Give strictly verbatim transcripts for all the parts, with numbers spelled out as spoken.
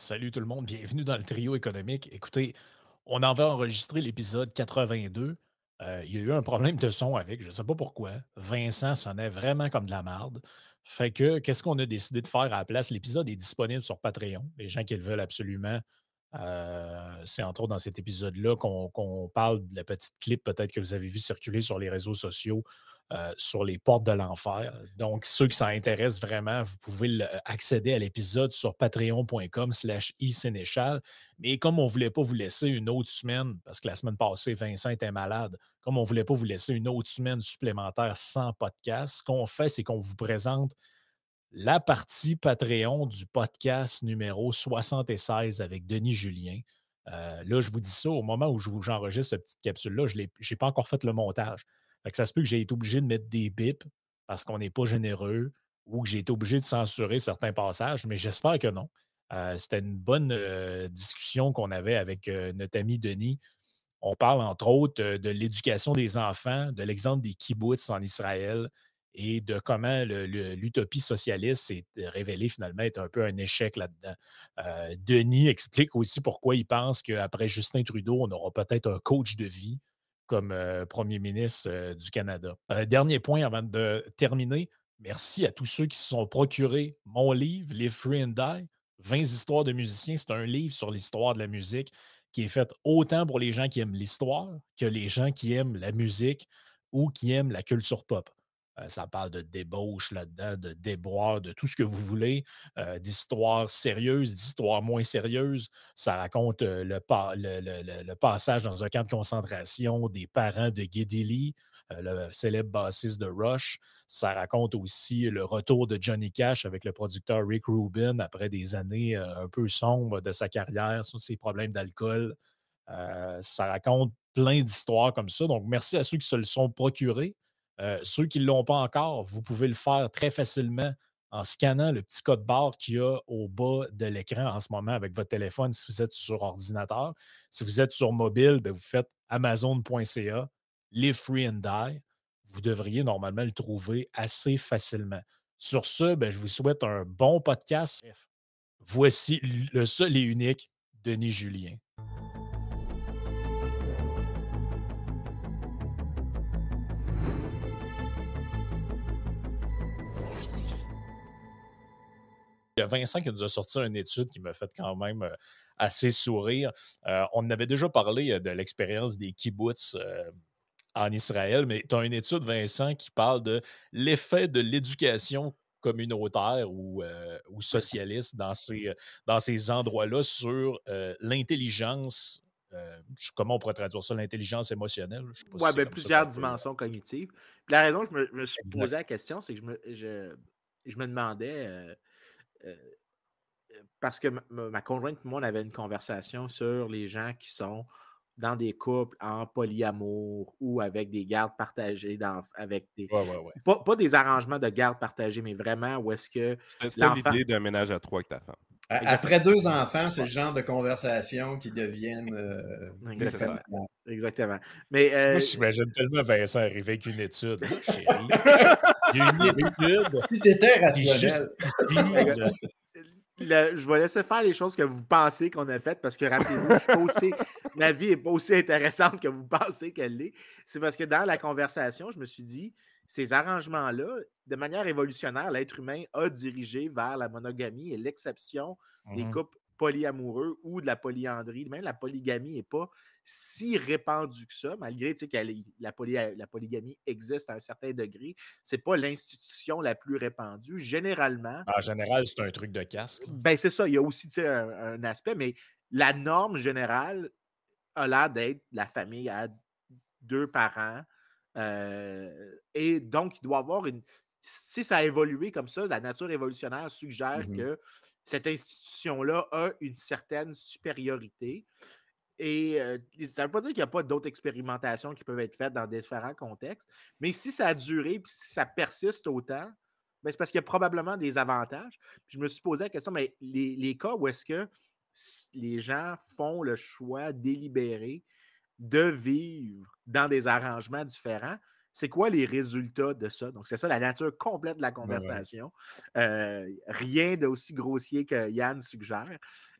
Salut tout le monde, bienvenue dans le trio économique. Écoutez, on en va enregistrer l'épisode quatre-vingt-deux. Euh, il y a eu un problème de son avec, je ne sais pas pourquoi. Vincent sonnait vraiment comme de la marde. Fait que, qu'est-ce qu'on a décidé de faire à la place? L'épisode est disponible sur Patreon. Les gens qui le veulent absolument, euh, c'est entre autres dans cet épisode-là qu'on qu'on parle de la petite clip peut-être que vous avez vu circuler sur les réseaux sociaux euh, sur les portes de l'enfer. Donc, ceux qui s'en intéressent vraiment, vous pouvez le- accéder à l'épisode sur patreon.com slash isénéchal. Mais comme on ne voulait pas vous laisser une autre semaine, parce que la semaine passée, Vincent était malade, comme on ne voulait pas vous laisser une autre semaine supplémentaire sans podcast, ce qu'on fait, c'est qu'on vous présente la partie Patreon du podcast numéro soixante-seize avec Denis Julien. Euh, là, je vous dis ça au moment où je vous- j'enregistre cette petite capsule-là, je n'ai pas encore fait le montage. Fait que ça se peut que j'ai été obligé de mettre des bips parce qu'on n'est pas généreux ou que j'ai été obligé de censurer certains passages, mais j'espère que non. Euh, C'était une bonne euh, discussion qu'on avait avec euh, notre ami Denis. On parle entre autres euh, de l'éducation des enfants, de l'exemple des kibbutz en Israël et de comment le- le- l'utopie socialiste s'est révélée finalement être un peu un échec là-dedans. Euh, Denis explique aussi pourquoi il pense qu'après Justin Trudeau, on aura peut-être un coach de vie comme euh, premier ministre euh, du Canada. Un dernier point avant de terminer. Merci à tous ceux qui se sont procurés mon livre, Live Free and Die, vingt histoires de musiciens. C'est un livre sur l'histoire de la musique qui est faite autant pour les gens qui aiment l'histoire que les gens qui aiment la musique ou qui aiment la culture pop. Euh, ça parle de débauche là-dedans, de déboire, de tout ce que vous voulez, euh, d'histoires sérieuses, d'histoires moins sérieuses. Ça raconte euh, le, pa- le- le- le- le passage dans un camp de concentration des parents de Geddy Lee, euh, le célèbre bassiste de Rush. Ça raconte aussi le retour de Johnny Cash avec le producteur Rick Rubin après des années euh, un peu sombres de sa carrière sur ses problèmes d'alcool. Euh, ça raconte plein d'histoires comme ça. Donc, merci à ceux qui se le sont procurés. Euh, ceux qui ne l'ont pas encore, vous pouvez le faire très facilement en scannant le petit code barre qu'il y a au bas de l'écran en ce moment avec votre téléphone si vous êtes sur ordinateur. Si vous êtes sur mobile, ben, vous faites amazon point c a, Live Free and Die. Vous devriez normalement le trouver assez facilement. Sur ce, ben, je vous souhaite un bon podcast. Bref, voici le seul et unique Denis Julien. Il y a Vincent qui nous a sorti une étude qui m'a fait quand même euh, assez sourire. Euh, on en avait déjà parlé euh, de l'expérience des kibbutz euh, en Israël, mais tu as une étude, Vincent, qui parle de l'effet de l'éducation communautaire ou, euh, ou socialiste dans ces, dans ces endroits-là sur euh, l'intelligence. Euh, je- comment on pourrait traduire ça, l'intelligence émotionnelle? Je ne sais pas si Ouais, c'est ben, comme ça plusieurs qu'on peut. euh, dimensions cognitives. Puis la raison que je me, je me suis Exact. posé la question, c'est que je me, je, je me demandais, euh, euh, parce que ma, ma conjointe et moi, on avait une conversation sur les gens qui sont dans des couples en polyamour ou avec des gardes partagées, dans, avec des. Ouais, ouais, ouais. Pas, pas des arrangements de garde partagés, mais vraiment où est-ce que C'était c'était l'enfant. l'idée d'un ménage à trois avec ta femme. A- Exactement. Après deux enfants, c'est le genre de conversation qui deviennent euh, Exactement. Nécessaire. Exactement. Mais Moi, euh, j'imagine tellement Vincent arriver avec une étude. Là, chérie, il y a une étude Si tu étais qui rationnel. justifie le- le- je vais laisser faire les choses que vous pensez qu'on a faites parce que rappelez-vous, je suis pas aussi, ma vie n'est pas aussi intéressante que vous pensez qu'elle l'est. C'est parce que dans la conversation, je me suis dit, ces arrangements-là, de manière évolutionnaire, l'être humain a dirigé vers la monogamie et l'exception des Mhm. couples polyamoureux ou de la polyandrie. Même la polygamie n'est pas si répandue que ça, malgré tu sais, que la, poly, la polygamie existe à un certain degré. C'est pas l'institution la plus répandue. Généralement, En général, c'est un truc de caste. Là. ben, c'est ça. Il y a aussi tu sais, un, un aspect, mais la norme générale a l'air d'être la famille à deux parents. Euh, et donc, il doit y avoir une. Si ça a évolué comme ça, la nature évolutionnaire suggère Mhm. que cette institution-là a une certaine supériorité. Et euh, ça ne veut pas dire qu'il n'y a pas d'autres expérimentations qui peuvent être faites dans différents contextes, mais si ça a duré et si ça persiste autant, ben, c'est parce qu'il y a probablement des avantages. Puis je me suis posé la question, mais les, les cas où est-ce que les gens font le choix délibéré de vivre dans des arrangements différents, c'est quoi les résultats de ça? Donc, c'est ça la nature complète de la Ouais, ouais. conversation. Euh, rien d'aussi grossier que Yann suggère.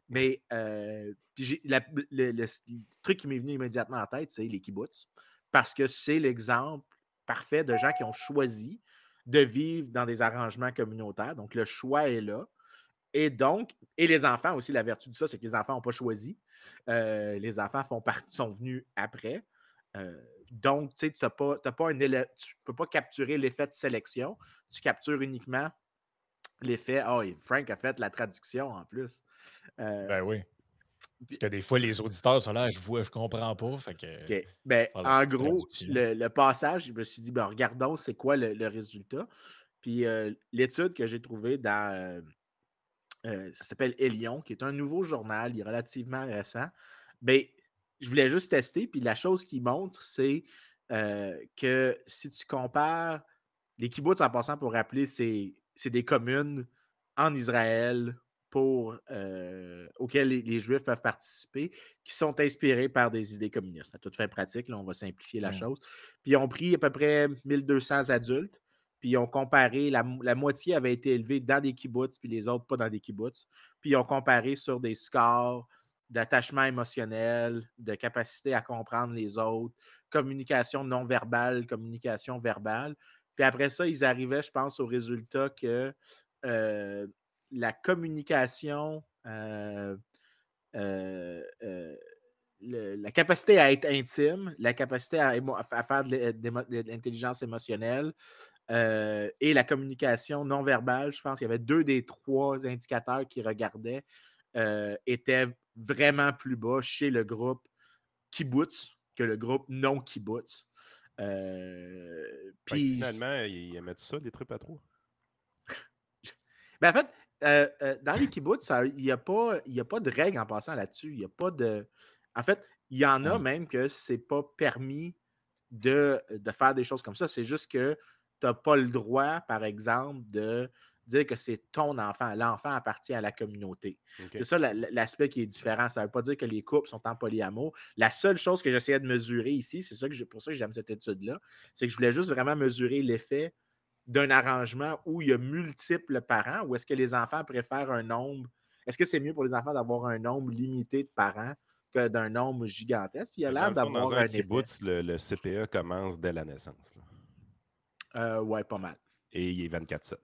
Mais euh, puis j'ai- la- le, le- le truc qui m'est venu immédiatement en tête, c'est les kibbutz. Parce que c'est l'exemple parfait de gens qui ont choisi de vivre dans des arrangements communautaires. Donc, le choix est là. Et donc, et les enfants aussi, la vertu de ça, c'est que les enfants n'ont pas choisi. Euh, les enfants font partie, sont venus après. Euh, donc, tu sais, tu ne peux pas capturer l'effet de sélection. Tu captures uniquement l'effet. Oh, et Frank a fait la traduction en plus. Euh, Ben oui. Parce puis- que des fois, les auditeurs sont là, je vois, je comprends pas. Fait que OK. Ben, faire la en petite gros, traduction. le, le passage, je me suis dit, ben, regardons c'est quoi le, le résultat. Puis euh, l'étude que j'ai trouvée dans. euh, euh, ça s'appelle Elion, qui est un nouveau journal, il est relativement récent. Ben, je voulais juste tester, puis la chose qu'il montre, c'est euh, que si tu compares les kibbutz, en passant pour rappeler, c'est c'est des communes en Israël pour, euh, auxquelles les, les Juifs peuvent participer, qui sont inspirés par des idées communistes. À toute fin pratique, là, on va simplifier la Mm. chose. Puis ils ont pris à peu près mille deux cents adultes, puis ils ont comparé, la, la moitié avait été élevée dans des kibbutz, puis les autres pas dans des kibbutz. Puis ils ont comparé sur des scores d'attachement émotionnel, de capacité à comprendre les autres, communication non verbale, communication verbale. Puis après ça, ils arrivaient, je pense, au résultat que euh, la communication, euh, euh, euh, le- la capacité à être intime, la capacité à, émo- à faire de, de l'intelligence émotionnelle, euh, et la communication non verbale, je pense qu'il y avait deux des trois indicateurs qui regardaient, euh, étaient vraiment plus bas chez le groupe kibbutz que le groupe non kibbutz. Euh, Fait que puis, finalement, ils aimaient ça, les tripes à trois? ben en fait, euh, euh, dans les kibbutz, ça- il n'y a, pas- il y a pas de règle en passant là-dessus. Il y a pas de. En fait, il y en a Mm. même que c'est pas permis de, de faire des choses comme ça. C'est juste que tu n'as pas le droit, par exemple, de dire que c'est ton enfant. L'enfant appartient à la communauté. OK. C'est ça la- la- l'aspect qui est différent. Ça ne veut pas dire que les couples sont en polyamour. La seule chose que j'essayais de mesurer ici, c'est ça que j'ai- pour ça que j'aime cette étude-là, c'est que je voulais juste vraiment mesurer l'effet d'un arrangement où il y a multiples parents, ou est-ce que les enfants préfèrent un nombre. Est-ce que c'est mieux pour les enfants d'avoir un nombre limité de parents que d'un nombre gigantesque? Puis il y a Fait que dans l'air le fond, dans d'avoir un un effet. kibbutz, le, le C P E commence dès la naissance. Là. Euh, ouais, pas mal. Et il est vingt-quatre sept.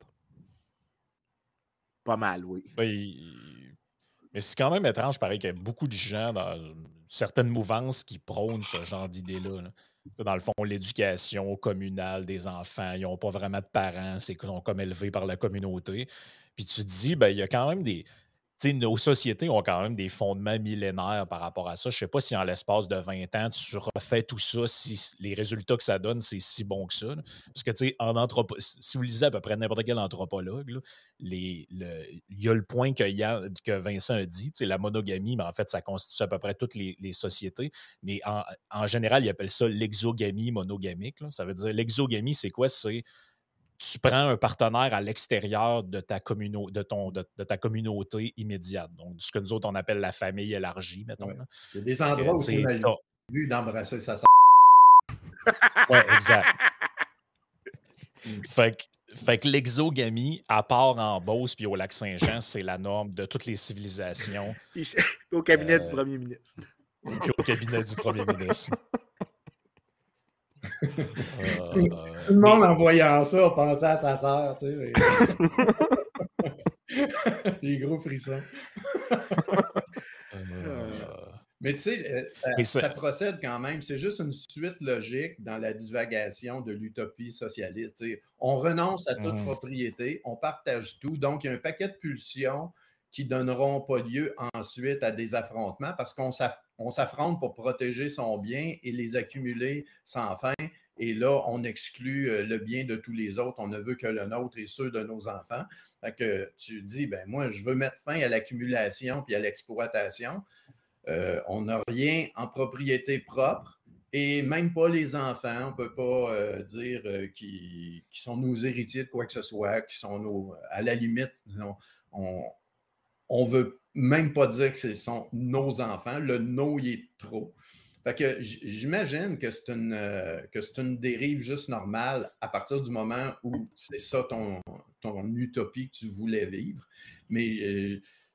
Pas mal, oui. Ben, il- Mais c'est quand même étrange, pareil, qu'il y a beaucoup de gens dans certaines mouvances qui prônent ce genre d'idées-là. là. Tu sais, Dans le fond, l'éducation communale des enfants, ils n'ont pas vraiment de parents, c'est qu'ils sont comme élevés par la communauté. Puis tu te dis, ben, il y a quand même des. Tu sais, nos sociétés ont quand même des fondements millénaires par rapport à ça. Je ne sais pas si en l'espace de vingt ans, tu refais tout ça, si les résultats que ça donne, c'est si bon que ça. là. Parce que, tu sais, en anthropo... si vous lisez à peu près n'importe quel anthropologue, là, les, le- il y a le point que, Yann- que Vincent a dit, tu sais, la monogamie, mais en fait, ça constitue à peu près toutes les, les sociétés. Mais en, en général, ils appellent ça l'exogamie monogamique. là. Ça veut dire, l'exogamie, c'est quoi? C'est tu prends un partenaire à l'extérieur de ta, communau- de, ton, de, de ta communauté immédiate. Donc, ce que nous autres, on appelle la famille élargie, mettons. Ouais. là. Il y a des Fait que, endroits où tu c'est sais, mal t'as- vu d'embrasser sa sœur. Ouais, exact. Fait que, fait que l'exogamie, à part en Beauce puis au Lac-Saint-Jean, c'est la norme de toutes les civilisations. Il- Au cabinet du Euh, premier ministre. Puis au cabinet du premier ministre. Tout Euh, tout le monde, mais- en voyant ça, pensait à sa sœur, tu sais. mais- Les gros frissons. euh, Mais tu sais, euh, ça, mais ça- ça procède quand même. C'est juste une suite logique dans la divagation de l'utopie socialiste. tu sais. On renonce à toute Mhm. propriété, on partage tout. Donc, il y a un paquet de pulsions qui donneront pas lieu ensuite à des affrontements parce qu'on s'aff- on s'affronte pour protéger son bien et les accumuler sans fin. Et là, on exclut euh, le bien de tous les autres. On ne veut que le nôtre et ceux de nos enfants. Fait que tu dis, ben moi, je veux mettre fin à l'accumulation puis à l'exploitation. Euh, on n'a rien en propriété propre et même pas les enfants. On ne peut pas euh, dire euh, qu'ils sont nos héritiers de quoi que ce soit, qui sont nos. À la limite, on ne veut même pas dire que ce sont nos enfants. Le no, il est trop. Fait que j'imagine que c'est une, euh, que c'est une dérive juste normale à partir du moment où c'est ça ton, ton utopie que tu voulais vivre. Mais euh,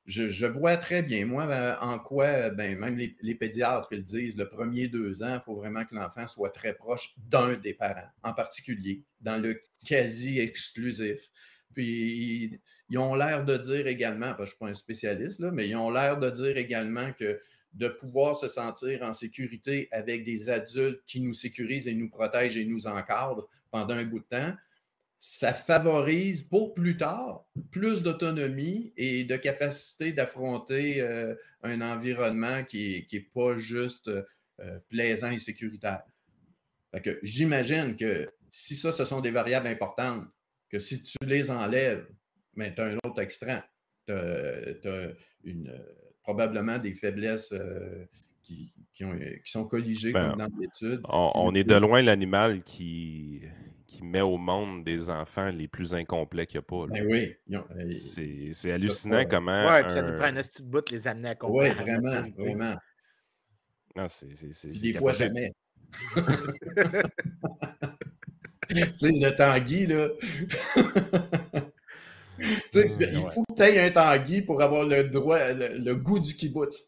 je, je vois très bien, moi, euh, en quoi, euh, ben, même les, les pédiatres, ils disent, le premier deux ans, il faut vraiment que l'enfant soit très proche d'un des parents, en particulier, dans le quasi exclusif. Puis, ils, ils ont l'air de dire également, parce que je ne suis pas un spécialiste, là, mais ils ont l'air de dire également que de pouvoir se sentir en sécurité avec des adultes qui nous sécurisent et nous protègent et nous encadrent pendant un bout de temps, ça favorise pour plus tard plus d'autonomie et de capacité d'affronter euh, un environnement qui n'est pas juste euh, plaisant et sécuritaire. Fait que j'imagine que si ça, ce sont des variables importantes, que si tu les enlèves, mais tu as un autre extrême. Tu as une, probablement des faiblesses euh, qui, qui, ont, qui sont colligées Ben, comme dans l'étude. on, on est de loin l'animal qui, qui met au monde des enfants les plus incomplets qu'il n'y a pas. Là. Ben oui. Ils ont- euh, C'est c'est hallucinant pas- comment. Ouais, puis ça nous un- prend un esti de bout de les amener à Oui, comprendre la vraiment, maturité. vraiment. Non, c'est c'est- c'est- Puis c'est des fois, capoté. jamais. Tu sais, le Tanguy, là. Tu sais, Mmh, il ouais. faut que tu aies un Tanguy pour avoir le droit, le, le goût du kibbutz.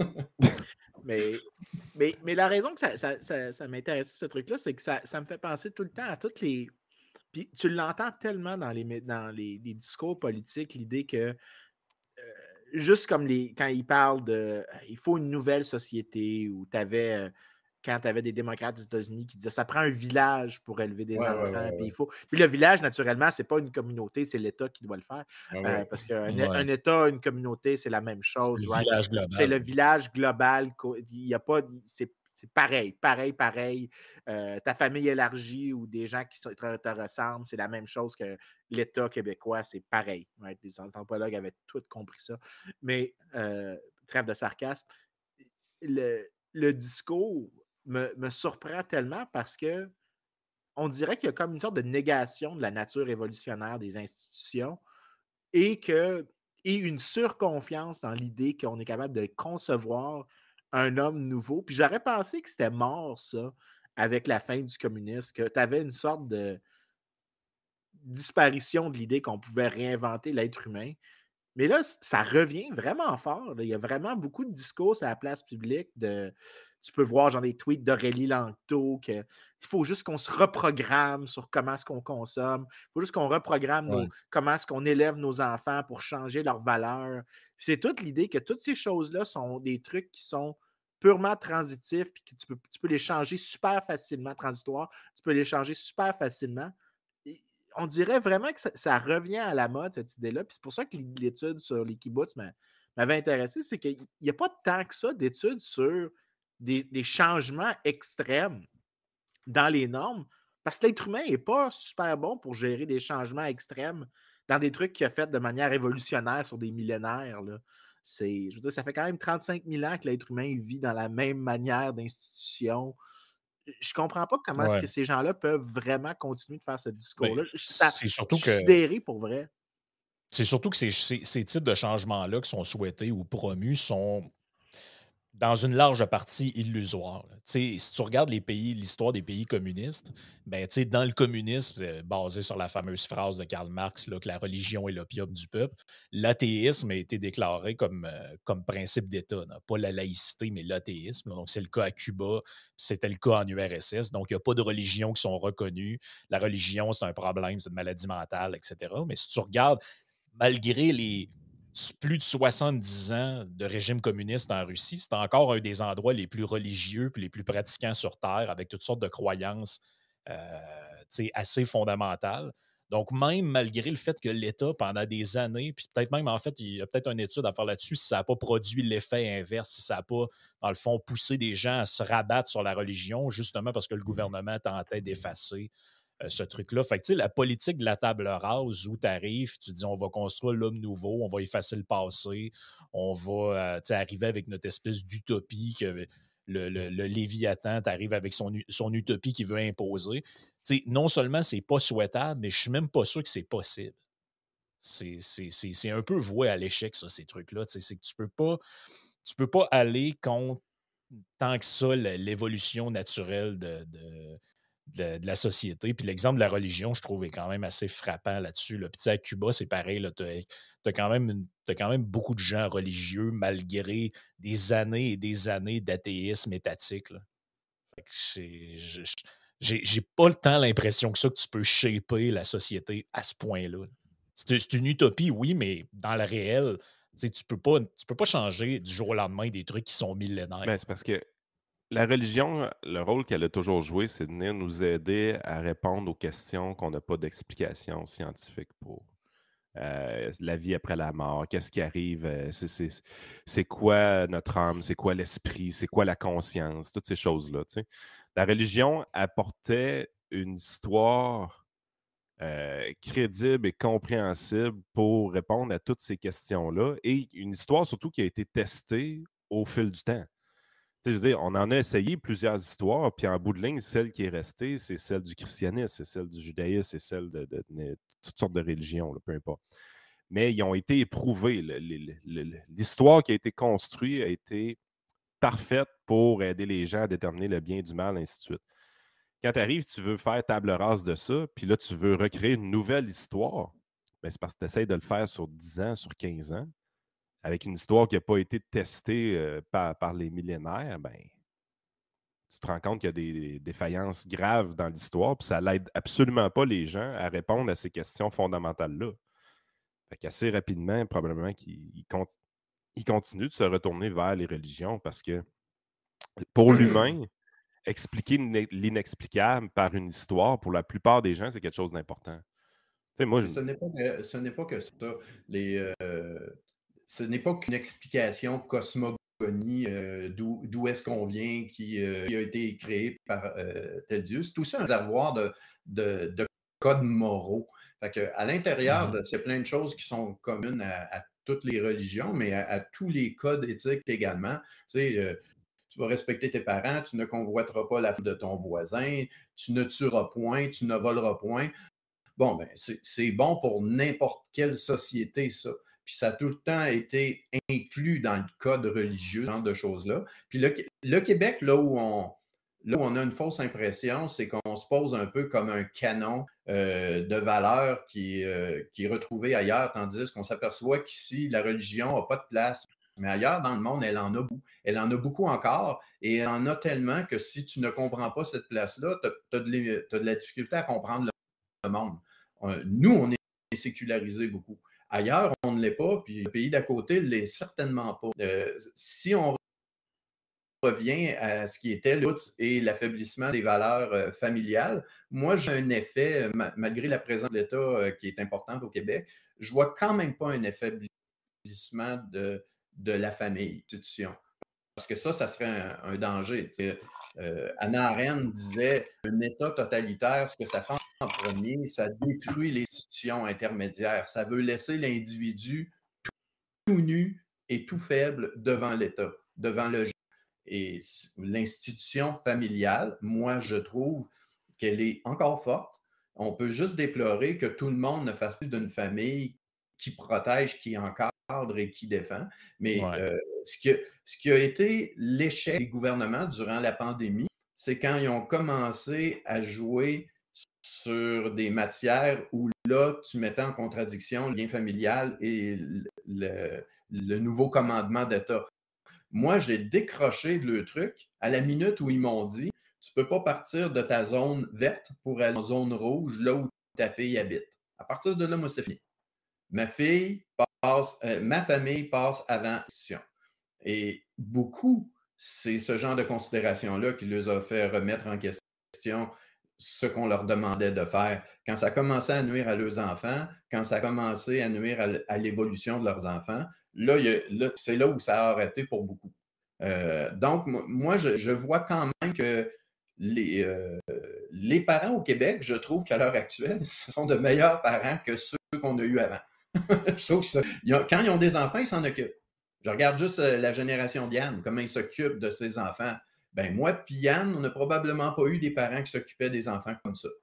Mais, mais, mais la raison que ça, ça, ça, ça m'intéresse, ce truc-là, c'est que ça, ça me fait penser tout le temps à toutes les. Puis tu l'entends tellement dans les, dans les, les discours politiques, l'idée que euh, juste comme les, quand ils parlent de euh, il faut une nouvelle société, ou tu avais. Euh, quand tu avais des démocrates aux États-Unis qui disaient ça prend un village pour élever des Ouais, ouais, enfants, ouais, puis ouais. il faut. Puis le village, naturellement, c'est pas une communauté, c'est l'État qui doit le faire. Ah Euh, ouais. parce qu'un Ouais. un État, une communauté, c'est la même C'est chose, le right? village C'est le global. village global. co- Il y a pas. C'est c'est pareil, pareil, pareil. Euh, ta famille élargie ou des gens qui sont- te, te ressemblent, c'est la même chose que l'État québécois, c'est pareil. Right? Les anthropologues avaient tout compris ça. Mais, euh, trêve de sarcasme, le, le discours me, me surprend tellement parce que on dirait qu'il y a comme une sorte de négation de la nature évolutionnaire des institutions et, que, et une surconfiance dans l'idée qu'on est capable de concevoir un homme nouveau. Puis j'aurais pensé que c'était mort, ça, avec la fin du communisme, que tu avais une sorte de disparition de l'idée qu'on pouvait réinventer l'être humain. Mais là, ça revient vraiment fort. Là. Il y a vraiment beaucoup de discours à la place publique. De... Tu peux voir genre des tweets d'Aurélie Langto qu'il faut juste qu'on se reprogramme sur comment est-ce qu'on consomme. Il faut juste qu'on reprogramme Ouais. nos... comment est-ce qu'on élève nos enfants pour changer leurs valeurs. Puis c'est toute l'idée que toutes ces choses-là sont des trucs qui sont purement transitifs, puis que tu peux, tu peux les changer super facilement, transitoires. Tu peux les changer super facilement. Et on dirait vraiment que ça, ça revient à la mode, cette idée-là. Puis c'est pour ça que l'étude sur les kibbutz m'a- m'avait intéressé, c'est qu'il n'y a pas tant que ça d'études sur des, des changements extrêmes dans les normes, parce que l'être humain n'est pas super bon pour gérer des changements extrêmes dans des trucs qu'il a fait de manière révolutionnaire sur des millénaires. Là. C'est, je veux dire, ça fait quand même trente-cinq mille ans que l'être humain vit dans la même manière d'institution. Je comprends pas comment est-ce Ouais. que ces gens-là peuvent vraiment continuer de faire ce Ben, discours-là. Je, ça- c'est je surtout suis que sidéré pour vrai. c'est surtout que ces, ces- ces types de changements-là qui sont souhaités ou promus sont dans une large partie illusoire. là. Tu sais, si tu regardes les pays, l'histoire des pays communistes, ben, tu sais, dans le communisme, c'est basé sur la fameuse phrase de Karl Marx là, que la religion est l'opium du peuple, l'athéisme a été déclaré comme, euh, comme principe d'État. là. Pas la laïcité, mais l'athéisme. là. Donc, c'est le cas à Cuba, c'était le cas en U R S S. Donc, il n'y a pas de religions qui sont reconnues. La religion, c'est un problème, c'est une maladie mentale, et cetera. Mais si tu regardes, malgré les plus de soixante-dix ans de régime communiste en Russie, c'est encore un des endroits les plus religieux et les plus pratiquants sur Terre, avec toutes sortes de croyances euh, tu sais, assez fondamentales. Donc, même malgré le fait que l'État, pendant des années, puis peut-être même, en fait, il y a peut-être une étude à faire là-dessus, si ça n'a pas produit l'effet inverse, si ça n'a pas, dans le fond, poussé des gens à se rabattre sur la religion, justement parce que le gouvernement tentait d'effacer euh, ce truc-là. Fait que, tu sais, la politique de la table rase où tu arrives, tu dis on va construire l'homme nouveau, on va effacer le passé, on va euh, tu sais, arriver avec notre espèce d'utopie que le, le, le Léviathan t'arrive avec son, u- son utopie qu'il veut imposer. Tu sais, non seulement c'est pas souhaitable, mais je suis même pas sûr que c'est possible. C'est c'est- c'est- c'est un peu voué à l'échec, ça, ces trucs-là. Tu sais, c'est que tu peux pas, tu peux pas aller contre tant que ça l- l'évolution naturelle de, de, de la, de la société. Puis l'exemple de la religion, je trouve, est quand même assez frappant là-dessus. Là. Puis tu sais, à Cuba, c'est pareil. Tu as quand, même une- t'as quand même beaucoup de gens religieux malgré des années et des années d'athéisme étatique. Là. Fait que c'est- je- je- J'ai j'ai pas le temps l'impression que ça, que tu peux shaper la société à ce point-là. C'est c'est une utopie, oui, mais dans le réel, tu sais, tu peux pas, tu peux pas changer du jour au lendemain des trucs qui sont millénaires. Ben, c'est parce que la religion, le rôle qu'elle a toujours joué, c'est de venir nous aider à répondre aux questions qu'on n'a pas d'explication scientifique pour. Euh, la vie après la mort, qu'est-ce qui arrive, euh, c'est, c'est- c'est quoi notre âme, c'est quoi l'esprit, c'est quoi la conscience, toutes ces choses-là. Tu sais. La religion apportait une histoire euh, crédible et compréhensible pour répondre à toutes ces questions-là et une histoire surtout qui a été testée au fil du temps. Tu sais, je veux dire, on en a essayé plusieurs histoires, puis en bout de ligne, celle qui est restée, c'est celle du christianisme, c'est celle du judaïsme, c'est celle de, de- de toutes sortes de religions, là, peu importe. Mais ils ont été éprouvés. le- le- le- le- L'histoire qui a été construite a été parfaite pour aider les gens à déterminer le bien du mal, ainsi de suite. Quand tu arrives, tu veux faire table rase de ça, puis là, tu veux recréer une nouvelle histoire, ben, c'est parce que tu essaies de le faire sur dix ans, sur quinze ans, avec une histoire qui n'a pas été testée euh, par, par les millénaires, ben, tu te rends compte qu'il y a des défaillances graves dans l'histoire, puis ça n'aide absolument pas les gens à répondre à ces questions fondamentales-là. Fait qu'assez rapidement, probablement qu'ils ils con- ils continuent de se retourner vers les religions parce que pour l'humain, expliquer l'ine- l'inexplicable par une histoire, pour la plupart des gens, c'est quelque chose d'important. Tu sais, moi, je- Mais ce n'est pas que, ce n'est pas que ça. Les, euh, ce n'est pas qu'une explication cosmogonie euh, d'où, d'où est-ce qu'on vient, qui, euh, qui a été créé par euh, tel Dieu. C'est aussi un réservoir de, de, de codes moraux. Fait que, à l'intérieur, Mhm. de, c'est plein de choses qui sont communes à, à toutes les religions, mais à, à tous les codes éthiques également. Tu sais, euh, tu vas respecter tes parents, tu ne convoiteras pas la femme de ton voisin, tu ne tueras point, tu ne voleras point. Bon, ben, c'est c'est bon pour n'importe quelle société, ça. Puis ça a tout le temps été inclus dans le code religieux, ce genre de choses-là. Puis le, le Québec, là où, on, là où on a une fausse impression, c'est qu'on se pose un peu comme un canon euh, de valeurs qui, euh, qui est retrouvé ailleurs, tandis qu'on s'aperçoit qu'ici, la religion n'a pas de place. Mais ailleurs dans le monde, elle en a beaucoup. Elle en a beaucoup encore et elle en a tellement que si tu ne comprends pas cette place-là, tu as, de, de la difficulté à comprendre le monde. Nous, on est sécularisé beaucoup. Ailleurs, on ne l'est pas, puis le pays d'à côté ne l'est certainement pas. Euh, si on revient à ce qui était le lutte et l'affaiblissement des valeurs euh, familiales, moi, j'ai un effet, ma- malgré la présence de l'État euh, qui est importante au Québec, je ne vois quand même pas un affaiblissement de, de la famille, institution. Parce que ça, ça serait un, un danger. Euh, Hannah Arendt disait un État totalitaire, ce que ça fait en premier, ça détruit les institutions intermédiaires. Ça veut laisser l'individu tout nu et tout faible devant l'État, devant le genre. Et l'institution familiale, moi, je trouve qu'elle est encore forte. On peut juste déplorer que tout le monde ne fasse plus d'une famille qui protège, qui encadre et qui défend. Mais Ouais. euh, ce, qui a, ce qui a été l'échec des gouvernements durant la pandémie, c'est quand ils ont commencé à jouer sur des matières où là, tu mettais en contradiction le lien familial et le, le, le nouveau commandement d'État. Moi, j'ai décroché le truc à la minute où ils m'ont dit tu ne peux pas partir de ta zone verte pour aller en zone rouge, là où ta fille habite. À partir de là, moi, c'est fini. Ma fille passe, euh, ma famille passe avant l'institution. Et beaucoup, c'est ce genre de considération-là qui les a fait remettre en question ce qu'on leur demandait de faire. Quand ça a commencé à nuire à leurs enfants, quand ça a commencé à nuire à, à l'évolution de leurs enfants, là, il y a, là, c'est là où ça a arrêté pour beaucoup. Euh, donc, moi, je, je, vois quand même que les, euh, les parents au Québec, je trouve qu'à l'heure actuelle, ce sont de meilleurs parents que ceux qu'on a eus avant. Je trouve que ça, ils ont, quand ils ont des enfants, ils s'en occupent. Je regarde juste euh, la génération d'Yann, comment ils s'occupent de ses enfants. Ben moi puis Yann, on n'a probablement pas eu des parents qui s'occupaient des enfants comme ça.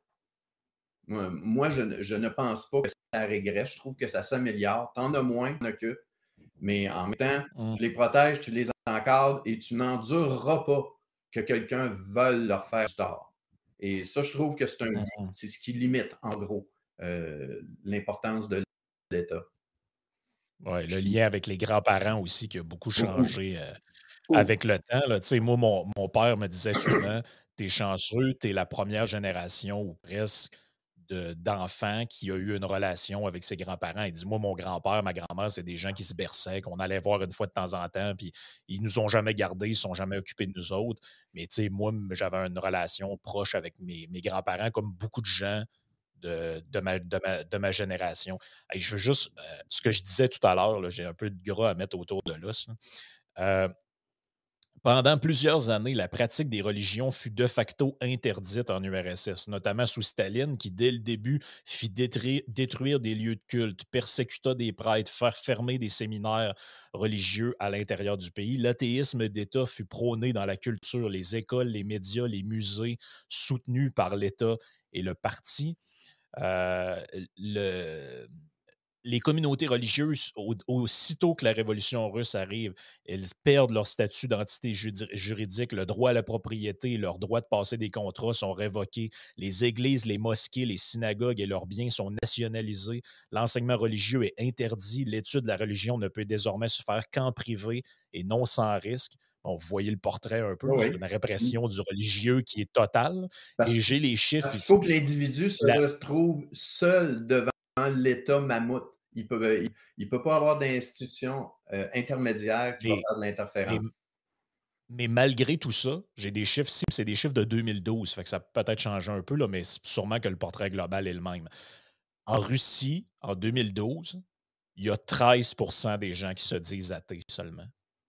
Moi, moi je, je, ne pense pas que ça régresse. Je trouve que ça s'améliore. T'en as moins, t'en occupes. Mais en même temps, mm. tu les protèges, tu les encadres et tu n'endureras pas que quelqu'un veuille leur faire du tort. Et ça, je trouve que c'est un Mhm. c'est ce qui limite, en gros, euh, l'importance de l'État. Ouais, le lien avec les grands-parents aussi qui a beaucoup Beaucoup. changé euh, Beaucoup. avec le temps. Là. Tu sais, moi, mon, mon père me disait souvent, t'es chanceux, t'es la première génération ou presque de- d'enfants qui a eu une relation avec ses grands-parents. Il dit, moi, mon grand-père, ma grand-mère, c'est des gens qui se berçaient, qu'on allait voir une fois de temps en temps, puis ils nous ont jamais gardés, ils ne sont jamais occupés de nous autres. Mais tu sais, moi, m- j'avais une relation proche avec mes, mes grands-parents, comme beaucoup de gens de, de ma, de ma- de ma génération. Hey, je veux juste, euh, ce que je disais tout à l'heure, là, j'ai un peu de gras à mettre autour de l'os. Là. Euh, Pendant plusieurs années, la pratique des religions fut de facto interdite en U R S S, notamment sous Staline, qui, dès le début, fit détruire, détruire des lieux de culte, persécuta des prêtres, faire fermer des séminaires religieux à l'intérieur du pays. L'athéisme d'État fut prôné dans la culture, les écoles, les médias, les musées, soutenus par l'État et le parti. Euh, le, les communautés religieuses, au- aussitôt que la révolution russe arrive, elles perdent leur statut d'entité judi- juridique, le droit à la propriété, leur droit de passer des contrats sont révoqués, les églises, les mosquées, les synagogues et leurs biens sont nationalisés, l'enseignement religieux est interdit, l'étude de la religion ne peut désormais se faire qu'en privé et non sans risque. Bon, vous voyez le portrait un peu, là, c'est Oui, une oui. répression du religieux qui est totale. Parce Et que- j'ai les chiffres parce qu'il ici. faut que l'individu se La- retrouve seul devant l'État mammouth. Il ne peut, il, il peut pas avoir d'institution euh, intermédiaire qui va mais, faire de mais l'interférence. Mais malgré tout ça, j'ai des chiffres ici, puis c'est des chiffres de deux mille douze, fait que ça peut peut-être changer un peu, là, mais c'est sûrement que le portrait global est le même. En Russie, en deux mille douze, il y a treize pour cent des gens qui se disent athées seulement,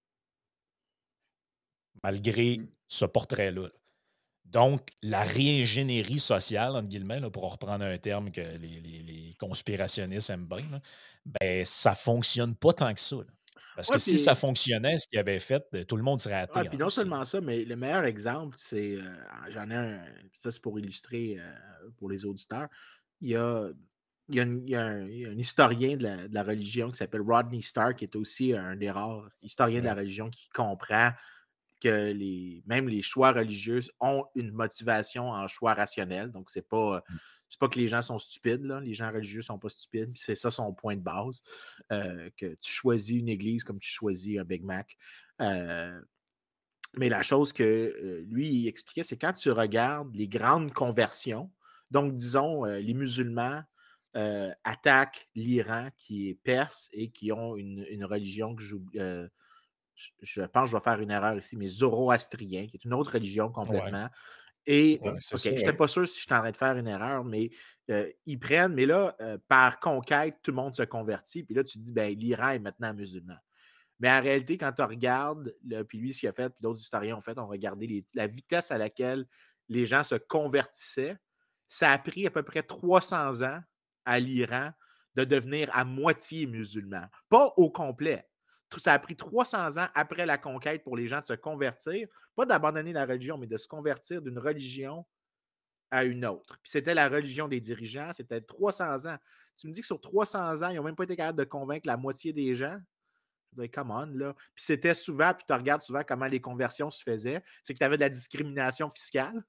malgré ce portrait-là. Donc, la réingénierie sociale, entre guillemets, là, pour reprendre un terme que les, les- les conspirationnistes aiment bien, là, ben, ça ne fonctionne pas tant que ça. Là. Parce Ouais, que si ça puis fonctionnait, ce qu'ils avaient fait, ben, tout le monde serait ouais, athée en puis non Russie. seulement ça, mais le meilleur exemple, c'est, euh, j'en ai un, ça c'est pour illustrer euh, pour les auditeurs, il y a, il y a, une- il y a un, il y a un historien de la, de la religion qui s'appelle Rodney Stark, qui est aussi un des rares historiens de la Ouais. religion qui comprend que les, même les choix religieux ont une motivation en choix rationnel. Donc, c'est pas, c'est pas que les gens sont stupides, là. Les gens religieux sont pas stupides. Puis c'est ça son point de base. euh, que tu choisis une église comme tu choisis un Big Mac. Euh, mais la chose que euh, lui, il expliquait, c'est quand tu regardes les grandes conversions, donc disons, euh, les musulmans euh, attaquent l'Iran qui est perse et qui ont une, une religion que j'oublie. Euh, je, je pense que je vais faire une erreur ici, mais zoroastrien, qui est une autre religion Ouais, complètement. Et, ouais, c'est OK, ça. je n'étais Oui. pas sûr si je suis en train de faire une erreur, mais euh, ils prennent, mais là, euh, par conquête, tout le monde se convertit. Puis là, tu te dis, ben, l'Iran est maintenant musulman. Mais en réalité, quand tu regardes, là, puis lui, ce qu'il a fait, puis d'autres historiens ont fait, ont regardé les- la vitesse à laquelle les gens se convertissaient. Ça a pris à peu près trois cents ans à l'Iran de devenir à moitié musulman. Pas au complet. Ça a pris trois cents ans après la conquête pour les gens de se convertir, pas d'abandonner la religion, mais de se convertir d'une religion à une autre. Puis c'était la religion des dirigeants, c'était trois cents ans. Tu me dis que sur trois cents ans, ils n'ont même pas été capables de convaincre la moitié des gens? Je disais, come on, là. Puis c'était souvent, puis tu regardes souvent comment les conversions se faisaient, c'est que tu avais de la discrimination fiscale.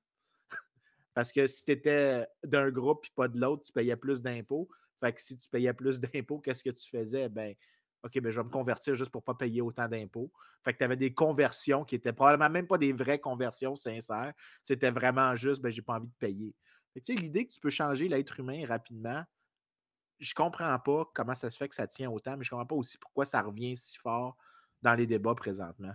Parce que si tu étais d'un groupe et pas de l'autre, tu payais plus d'impôts. Fait que si tu payais plus d'impôts, qu'est-ce que tu faisais? Ben, OK, ben, je vais me convertir juste pour ne pas payer autant d'impôts. Fait que tu avais des conversions qui étaient probablement même pas des vraies conversions sincères. C'était vraiment juste, ben, j'ai pas envie de payer. Tu sais, l'idée que tu peux changer l'être humain rapidement, je comprends pas comment ça se fait que ça tient autant, mais je comprends pas aussi pourquoi ça revient si fort dans les débats présentement.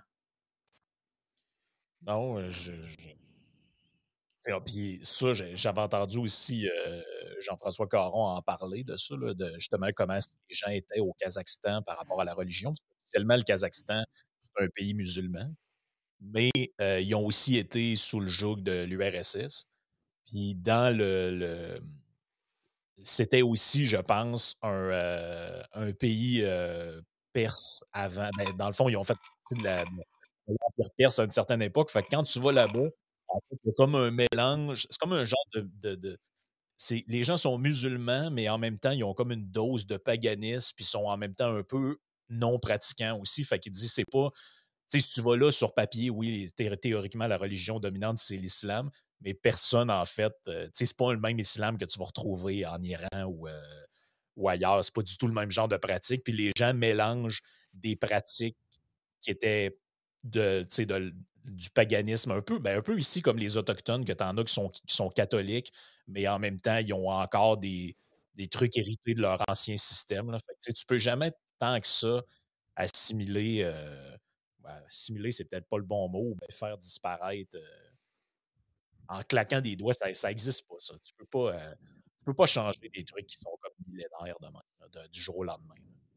Non, euh, je, je- c'est- ah, puis ça, j'ai- j'avais entendu aussi euh, Jean-François Caron en parler de ça, là, de justement comment les gens étaient au Kazakhstan par rapport à la religion. Parce que officiellement, le Kazakhstan, c'est un pays musulman, mais euh, ils ont aussi été sous le joug de l'U R S S. Puis dans le, le- c'était aussi, je pense, un, euh, un pays euh, perse avant. Ben, dans le fond, ils ont fait partie de la, de l'Empire perse à une certaine époque. Fait que quand tu vas là-bas, en fait, il y a comme un mélange. C'est comme un genre de. de- de- c'est, les gens sont musulmans, mais en même temps, ils ont comme une dose de paganisme, puis sont en même temps un peu non pratiquants aussi. Fait qu'il dit, c'est pas. Tu sais, si tu vas là sur papier, oui, thé- théoriquement, la religion dominante, c'est l'islam, mais personne, en fait, euh, tu sais, c'est pas le même islam que tu vas retrouver en Iran ou, euh, ou ailleurs. C'est pas du tout le même genre de pratique. Puis les gens mélangent des pratiques qui étaient de, tu sais, de- du paganisme un peu, ben un peu ici comme les Autochtones, que tu en as qui sont, qui sont catholiques, mais en même temps, ils ont encore des, des trucs hérités de leur ancien système. Là. Fait que, tu sais, tu peux jamais tant que ça assimiler, euh, ben, assimiler, c'est peut-être pas le bon mot, mais faire disparaître euh, en claquant des doigts, ça n'existe pas, ça. Tu peux pas, euh, tu peux pas changer des trucs qui sont comme millénaires de même, là, de- du jour au lendemain.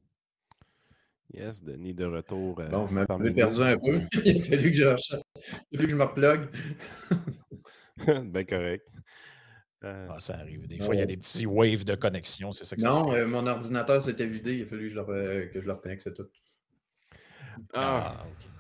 Yes, Denis de retour euh, Bon, vous m'avez parmi perdu nous. un peu. Il a fallu que je, recherche- il a fallu que je me replogue. Ben correct. Euh, Ah, ça arrive. Des fois, il y a Non, des petits waves de connexion, c'est ça que ça non fait. euh, mon ordinateur s'était vidé. Il a fallu que je le, re- que je le reconnecte, c'est tout. Ah! Ah, OK.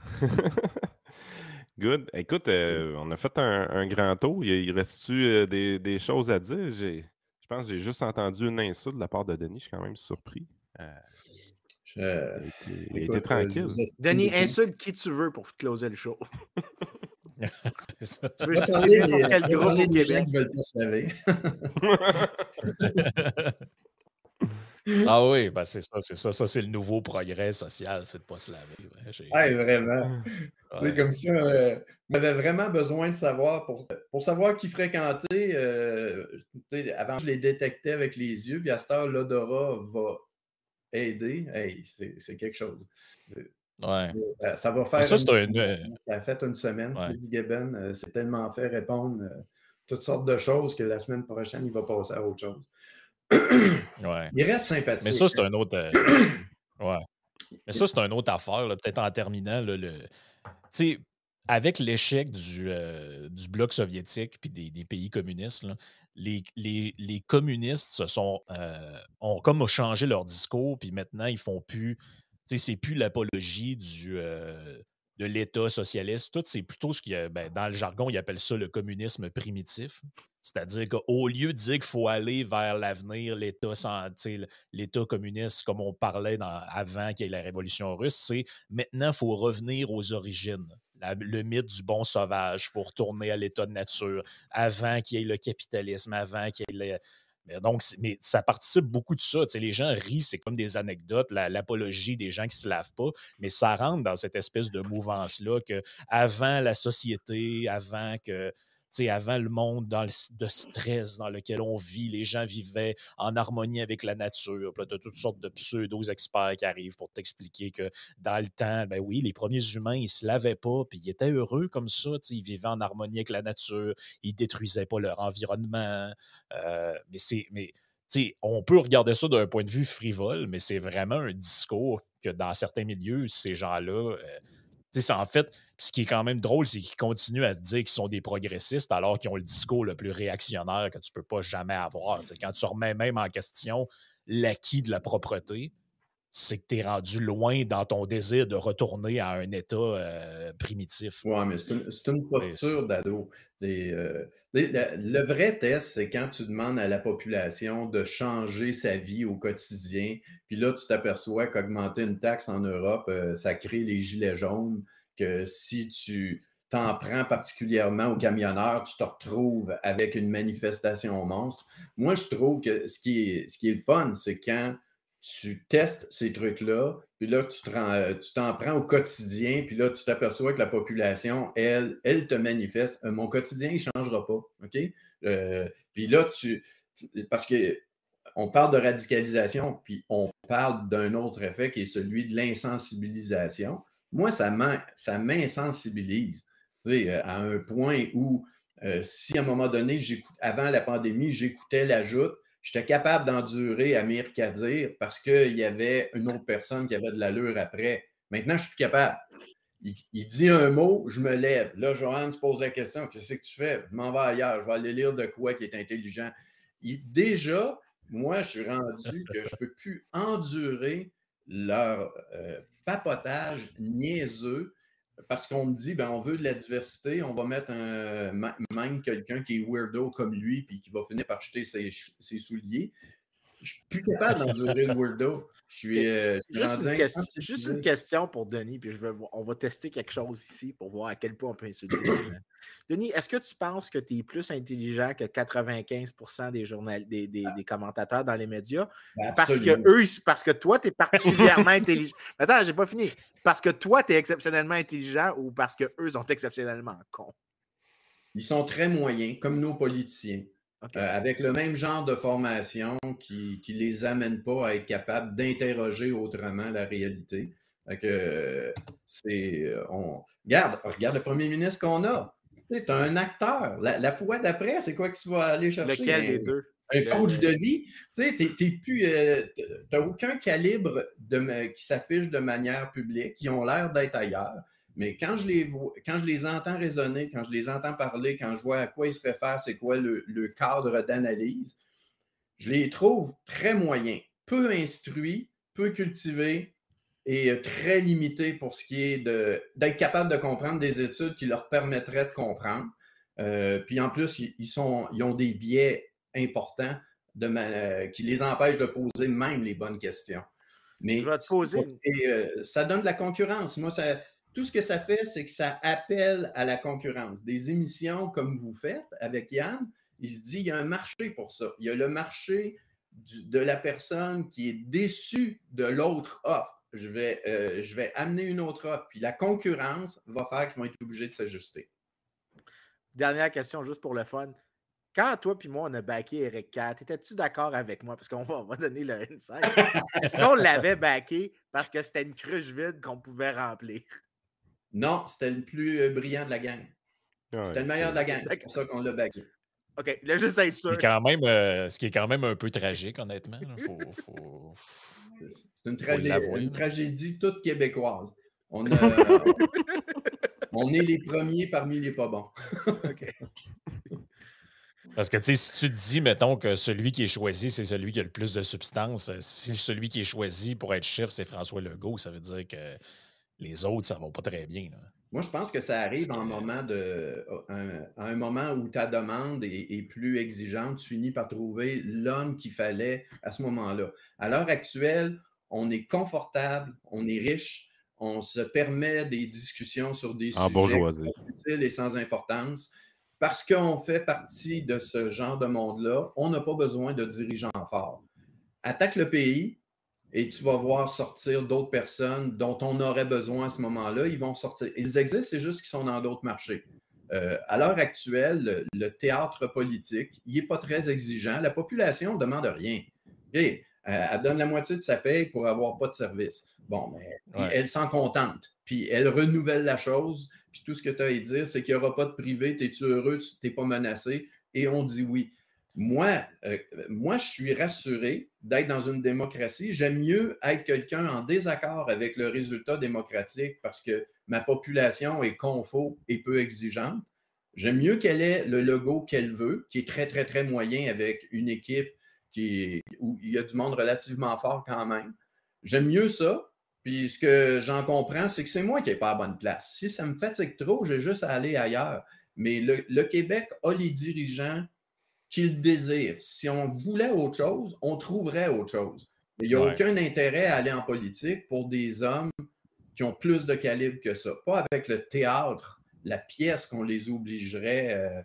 Good. Écoute, euh, on a fait un, un grand tour. Il, il reste-tu euh, des, des choses à dire? J'ai, je pense que j'ai juste entendu une insulte de la part de Denis. Je suis quand même surpris. Euh, Je- il a été, il a été écoute, euh, je tranquille. vous estime Denis, beaucoup. insulte qui tu veux pour closer le show. C'est ça. Tu veux Je vais citer parler n'importe des, quel je vais groupe parler au des gens Québec. qui veulent pas se laver. Ah oui, ben c'est ça, c'est ça. Ça, c'est le nouveau progrès social, c'est de ne pas se laver. Ouais, j'ai- Ouais, vraiment. Tu sais, ouais. comme ça, euh, on avait vraiment besoin de savoir, pour, pour savoir qui fréquentait, euh, tu sais, avant je les détectais avec les yeux, puis à cette heure, l'odorat va aider. Hey, c'est c'est quelque chose. C'est- Ouais. euh, Ça va Mais faire ça, une c'est un. euh, semaine. Ça a fait une semaine, ouais. Fitzgibbon. euh, C'est tellement fait répondre euh, toutes sortes de choses que la semaine prochaine, il va passer à autre chose. Ouais. Il reste Mais sympathique. ça, c'est un autre. euh, Ouais. Mais ça, c'est une autre affaire, là, peut-être en terminant. Là, le... Tu sais, avec l'échec du, euh, du bloc soviétique puis des, des pays communistes, là, les, les, les communistes se sont, euh, ont comme changé leur discours, puis maintenant, ils font plus. Tu sais, c'est plus l'apologie du. euh, de l'État socialiste. Tout, c'est plutôt ce qui ben, dans le jargon, ils appellent ça le communisme primitif. C'est-à-dire qu'au lieu de dire qu'il faut aller vers l'avenir, l'État sans, tu sais, l'État communiste, comme on parlait dans- avant qu'il y ait la révolution russe, c'est maintenant, il faut revenir aux origines. La- le mythe du bon sauvage, il faut retourner à l'état de nature avant qu'il y ait le capitalisme, avant qu'il y ait le... Mais donc, c'est- mais ça participe beaucoup de ça. Tu sais, les gens rient, c'est comme des anecdotes, la- l'apologie des gens qui ne se lavent pas, mais ça rentre dans cette espèce de mouvance-là que avant la société, avant que tu sais, avant le monde dans le, de stress dans lequel on vit, les gens vivaient en harmonie avec la nature. Tu as toutes sortes de pseudo-experts qui arrivent pour t'expliquer que dans le temps, ben oui, les premiers humains, ils se lavaient pas, puis ils étaient heureux comme ça. Ils vivaient en harmonie avec la nature, ils détruisaient pas leur environnement. Euh, mais c'est. Mais, T'sais, on peut regarder ça d'un point de vue frivole, mais c'est vraiment un discours que dans certains milieux, ces gens-là, euh, c'est en fait, ce qui est quand même drôle, c'est qu'ils continuent à se dire qu'ils sont des progressistes alors qu'ils ont le discours le plus réactionnaire que tu peux pas jamais avoir. T'sais, quand tu remets même en question l'acquis de la propreté, c'est que tu es rendu loin dans ton désir de retourner à un état euh, primitif. Oui, mais c'est une, c'est une Et posture d'ado. C'est, euh, le, le vrai test, c'est quand tu demandes à la population de changer sa vie au quotidien, puis là, tu t'aperçois qu'augmenter une taxe en Europe, euh, ça crée les gilets jaunes, que si tu t'en prends particulièrement aux camionneurs, tu te retrouves avec une manifestation monstre. Moi, je trouve que ce qui est, ce qui est le fun, c'est quand tu testes ces trucs-là, puis là, tu te rends- euh, tu t'en prends au quotidien, puis là, tu t'aperçois que la population, elle, elle te manifeste. Euh, mon quotidien, il ne changera pas. OK? Euh, puis là, tu. tu- Parce que on parle de radicalisation, puis on parle d'un autre effet qui est celui de l'insensibilisation. Moi, ça m'in- ça m'insensibilise. Tu sais, euh, à un point où, euh, si à un moment donné, j'écoute- avant la pandémie, j'écoutais la joute, j'étais capable d'endurer Amir Kadir parce qu'il y avait une autre personne qui avait de l'allure après. Maintenant, je suis plus capable. Il, il dit un mot, je me lève. Là, Johan se pose la question, qu'est-ce que tu fais? Je m'en vais ailleurs, je vais aller lire de quoi qui est intelligent. Il, déjà, moi, je suis rendu que je ne peux plus endurer leur euh, papotage niaiseux parce qu'on me dit, ben, on veut de la diversité, on va mettre un, même quelqu'un qui est weirdo comme lui puis qui va finir par jeter ses, ses souliers. Je suis plus capable d'endurer le weirdo. Je suis, euh, je suis Juste rendu une, question, insensibilisé. juste une question pour Denis, puis je veux, on va tester quelque chose ici pour voir à quel point on peut insulter les gens. Denis, est-ce que tu penses que tu es plus intelligent que quatre-vingt-quinze pour cent des, journal, des, des, des commentateurs dans les médias? Ben, Parce que absolument. eux, parce que toi, tu es particulièrement intelligent. Attends, j'ai pas fini. Parce que toi, tu es exceptionnellement intelligent ou parce que eux sont exceptionnellement cons? Ils sont très moyens, comme nos politiciens. OK. Euh, avec le même genre de formation qui ne les amène pas à être capables d'interroger autrement la réalité. Fait que, c'est, on... regarde, regarde le premier ministre qu'on a. Tu as un acteur. La, la fois d'après, c'est quoi que tu vas aller chercher? Lequel un, des deux? un Le- coach le- de vie. Tu n'as aucun calibre de, qui s'affiche de manière publique. Ils ont l'air d'être ailleurs. Mais quand je, les vois, quand je les entends raisonner, quand je les entends parler, quand je vois à quoi ils se réfèrent, c'est quoi le, le cadre d'analyse, je les trouve très moyens, peu instruits, peu cultivés et très limités pour ce qui est d'être capable de comprendre des études qui leur permettraient de comprendre. Euh, puis en plus, ils, sont, ils ont des biais importants de ma, euh, qui les empêchent de poser même les bonnes questions. Mais je vais te poser une... et, euh, ça donne de la concurrence. Moi, ça... Tout ce que ça fait, c'est que ça appelle à la concurrence. Des émissions comme vous faites avec Yann, il se dit il y a un marché pour ça. Il y a le marché du, de la personne qui est déçue de l'autre offre. Je vais, euh, je vais amener une autre offre. Puis la concurrence va faire qu'ils vont être obligés de s'ajuster. Dernière question, juste pour le fun. Quand toi et moi, on a backé Eric Kerr, étais-tu d'accord avec moi? Parce qu'on va, on va donner le insight. Est-ce qu'on l'avait backé parce que c'était une cruche vide qu'on pouvait remplir? Non, c'était le plus brillant de la gang. Ouais, c'était le meilleur de la gang. C'est pour ça qu'on l'a backé. OK, là, juste être sûr. Ce qui est quand même, euh, ce qui est quand même un peu tragique, honnêtement. Faut, faut... C'est une, tragé une tragédie toute québécoise. On, a, on est les premiers parmi les pas bons. OK. Parce que, tu sais, si tu te dis, mettons, que celui qui est choisi, c'est celui qui a le plus de substance, si celui qui est choisi pour être chef, c'est François Legault, ça veut dire que les autres, ça ne va pas très bien. Là. Moi, je pense que ça arrive en moment de, un, à un moment où ta demande est, est plus exigeante, tu finis par trouver l'homme qu'il fallait à ce moment-là. À l'heure actuelle, on est confortable, on est riche, on se permet des discussions sur des en sujets utiles et sans importance. Parce qu'on fait partie de ce genre de monde-là, on n'a pas besoin de dirigeants forts. Attaque le pays, et tu vas voir sortir d'autres personnes dont on aurait besoin à ce moment-là. Ils vont sortir. Ils existent, c'est juste qu'ils sont dans d'autres marchés. Euh, à l'heure actuelle, le, le théâtre politique, il n'est pas très exigeant. La population ne demande rien. Okay? Euh, elle donne la moitié de sa paye pour avoir pas de service. Bon, mais ouais. Elle s'en contente. Puis elle renouvelle la chose. Puis tout ce que tu as à dire, c'est qu'il n'y aura pas de privé. Es-tu heureux? Tu n'es pas menacé? Et on dit oui. Moi, euh, moi, je suis rassuré d'être dans une démocratie. J'aime mieux être quelqu'un en désaccord avec le résultat démocratique parce que ma population est confo et peu exigeante. J'aime mieux qu'elle ait le logo qu'elle veut, qui est très, très, très moyen avec une équipe qui est, où il y a du monde relativement fort quand même. J'aime mieux ça. Puis ce que j'en comprends, c'est que c'est moi qui n'ai pas à bonne place. Si ça me fatigue trop, j'ai juste à aller ailleurs. Mais le, le Québec a les dirigeants qu'il désire. Si on voulait autre chose, on trouverait autre chose. Mais il n'y a ouais. aucun intérêt à aller en politique pour des hommes qui ont plus de calibre que ça. Pas avec le théâtre, la pièce qu'on les obligerait euh,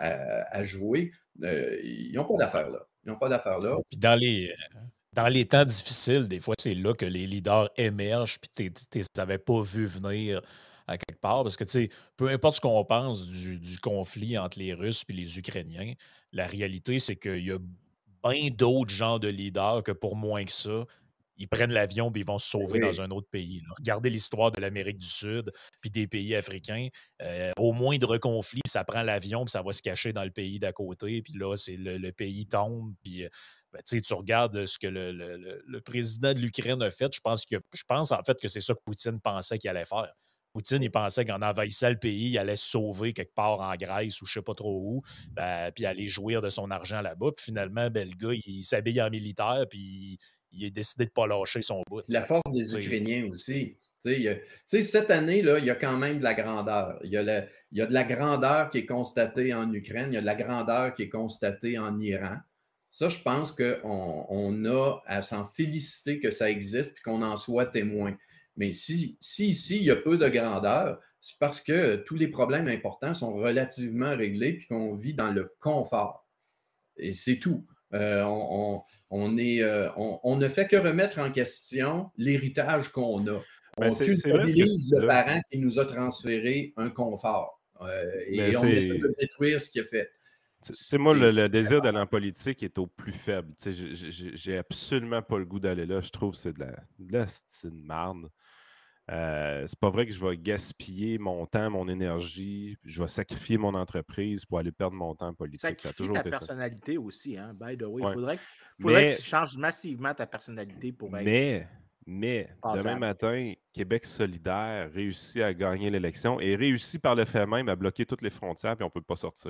à, à jouer. Euh, ils n'ont pas d'affaires là. Ils n'ont pas d'affaires là. Puis dans les, dans les temps difficiles, des fois, c'est là que les leaders émergent puis tu ne les avais pas vus venir à quelque part. Parce que, tu sais, peu importe ce qu'on pense du, du conflit entre les Russes et les Ukrainiens, la réalité, c'est qu'il y a bien d'autres genres de leaders que pour moins que ça, ils prennent l'avion et ils vont se sauver oui. dans un autre pays. Là. Regardez l'histoire de l'Amérique du Sud puis des pays africains. Euh, au moindre conflit, ça prend l'avion puis ça va se cacher dans le pays d'à côté. Puis là, c'est le, le pays tombe. Puis ben, tu regardes ce que le, le, le président de l'Ukraine a fait. Je pense, que, je pense en fait que c'est ça que Poutine pensait qu'il allait faire. Poutine, il pensait qu'en envahissant le pays, il allait se sauver quelque part en Grèce ou je ne sais pas trop où, ben, puis aller jouir de son argent là-bas. Puis finalement, ben, le gars, il s'habille en militaire, puis il a décidé de ne pas lâcher son bout. La force des t'sais. Ukrainiens aussi. Tu sais, cette année, là, il y a quand même de la grandeur. Il y, a la, il y a de la grandeur qui est constatée en Ukraine, il y a de la grandeur qui est constatée en Iran. Ça, je pense qu'on on a à s'en féliciter que ça existe puis qu'on en soit témoin. Mais si, si ici, il y a peu de grandeur, c'est parce que tous les problèmes importants sont relativement réglés puis qu'on vit dans le confort. Et c'est tout. Euh, on, on, on, est, euh, on, on ne fait que remettre en question l'héritage qu'on a. Ben, On c'est c'est vrai ce que tu culpabilise dis le là. parent qui nous a transféré un confort. Euh, Mais et on essaie de c'est. détruire ce qu'il a fait. Tu sais, moi, le, C'est le désir d'aller en politique est au plus faible. Tu sais, j'ai- j'ai j'ai absolument pas le goût d'aller là. Je trouve que c'est de la, de la c'est une marde. Euh, c'est pas vrai que je vais gaspiller mon temps, mon énergie, je vais sacrifier mon entreprise pour aller perdre mon temps en politique. Ça a Sacrifie toujours ta été ça. personnalité aussi, hein, by the way. Il Ouais. faudrait, faudrait que tu Mais, changes massivement ta personnalité pour être mais, mais, demain passable. matin, Québec solidaire réussit à gagner l'élection et réussit par le fait même à bloquer toutes les frontières puis on peut pas sortir.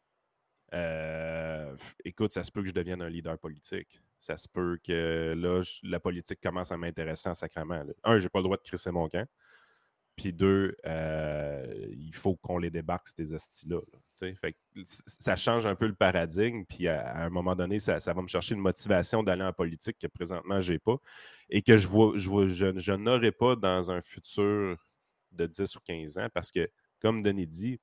Euh, f- écoute, ça se peut que je devienne un leader politique. Ça se peut que là, je- la politique commence à m'intéresser en sacrament. Là. Un, j'ai pas le droit de crisser mon camp. Puis deux, euh, il faut qu'on les débarque, ces hosties-là. Là, tu sais. Fait que c- ça change un peu le paradigme. Puis à, à un moment donné, ça, ça va me chercher une motivation d'aller en politique que présentement, j'ai pas. Et que je vois, je, vois- je, je n'aurai pas dans un futur de dix ou quinze ans. Parce que, comme Denis dit,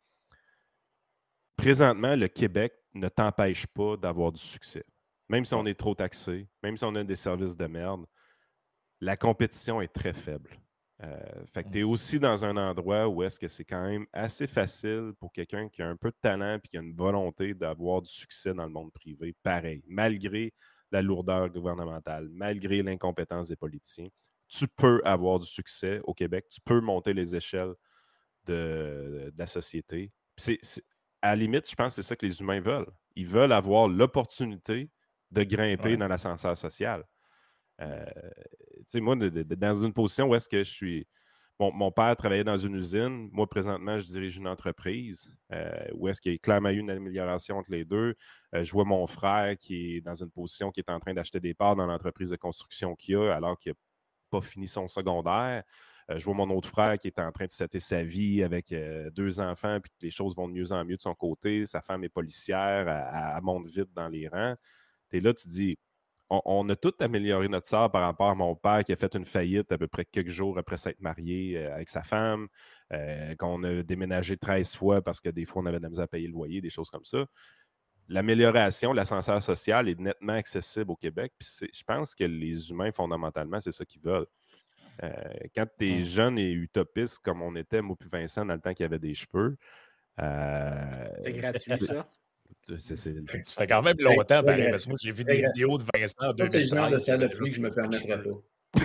présentement, le Québec ne t'empêche pas d'avoir du succès. Même si on bon. est trop taxé, même si on a des services de merde, la compétition est très faible. Euh, fait que tu es aussi dans un endroit où est-ce que c'est quand même assez facile pour quelqu'un qui a un peu de talent et qui a une volonté d'avoir du succès dans le monde privé, pareil, malgré la lourdeur gouvernementale, malgré l'incompétence des politiciens. Tu peux avoir du succès au Québec, tu peux monter les échelles de, de la société. C'est, c'est- à la limite, je pense que c'est ça que les humains veulent. Ils veulent avoir l'opportunité de grimper Ouais. dans l'ascenseur social. Euh, tu sais, moi, de- de- de- dans une position où est-ce que je suis. Bon, mon père travaillait dans une usine. Moi, présentement, je dirige une entreprise euh, où est-ce qu'il y a clairement eu une amélioration entre les deux. Euh, je vois mon frère qui est dans une position qui est en train d'acheter des parts dans l'entreprise de construction qu'il a alors qu'il n'a pas fini son secondaire. Euh, je vois mon autre frère qui est en train de setter sa vie avec euh, deux enfants puis que les choses vont de mieux en mieux de son côté. Sa femme est policière, elle, elle monte vite dans les rangs. Tu es là, tu dis, on, on a tout amélioré notre sort par rapport à mon père qui a fait une faillite à peu près quelques jours après s'être marié euh, avec sa femme, euh, qu'on a déménagé treize fois parce que des fois, on avait de la misère à payer le loyer, des choses comme ça. L'amélioration, l'ascenseur social est nettement accessible au Québec. Puis c'est- je pense que les humains, fondamentalement, c'est ça qu'ils veulent. Euh, quand tu es Ouais. jeune et utopiste comme on était, moi puis Vincent, dans le temps qu'il y avait des cheveux, euh, C'est gratuit, ça. c'est, c'est- Ça fait quand même Très, longtemps, très pareil, parce que gratuit. moi, j'ai vu Très des gratuit. vidéos de Vincent en Ça, c'est le genre de deux mille treize. Il avait déjà saloperie que je me coupé de permettrais cheveux.